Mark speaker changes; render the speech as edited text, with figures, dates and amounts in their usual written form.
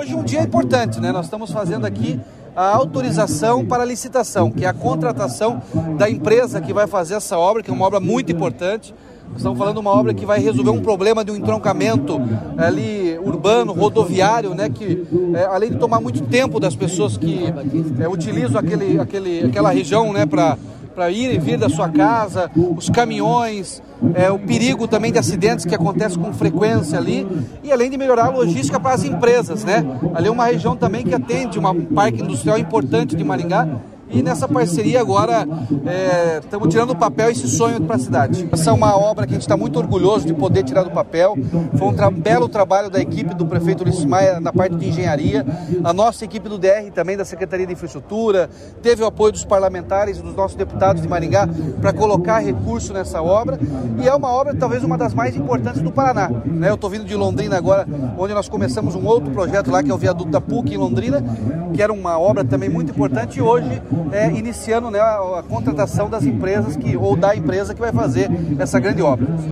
Speaker 1: hoje um dia importante, né? Nós estamos fazendo aqui a autorização para a licitação, que é a contratação da empresa que vai fazer essa obra, que é uma obra muito importante. Nós estamos falando de uma obra que vai resolver um problema de um entroncamento ali urbano, rodoviário, né, que além de tomar muito tempo das pessoas que utilizam aquela região, né, para ir e vir da sua casa, os caminhões, o perigo também de acidentes que acontecem com frequência ali, e além de melhorar a logística para as empresas, né? Ali é uma região também que atende um parque industrial importante de Maringá. E nessa parceria agora estamos tirando do papel esse sonho para a cidade. Essa é uma obra que a gente está muito orgulhoso de poder tirar do papel. Foi um belo trabalho da equipe do prefeito Ulisses Maia na parte de engenharia. A nossa equipe do DR também, da Secretaria de Infraestrutura, teve o apoio dos parlamentares e dos nossos deputados de Maringá para colocar recurso nessa obra. E é uma obra talvez uma das mais importantes do Paraná, né? Eu estou vindo de Londrina agora, onde nós começamos um outro projeto lá, que é o viaduto da PUC em Londrina, que era uma obra também muito importante, e hoje iniciando, né, a contratação das empresas ou da empresa que vai fazer essa grande obra.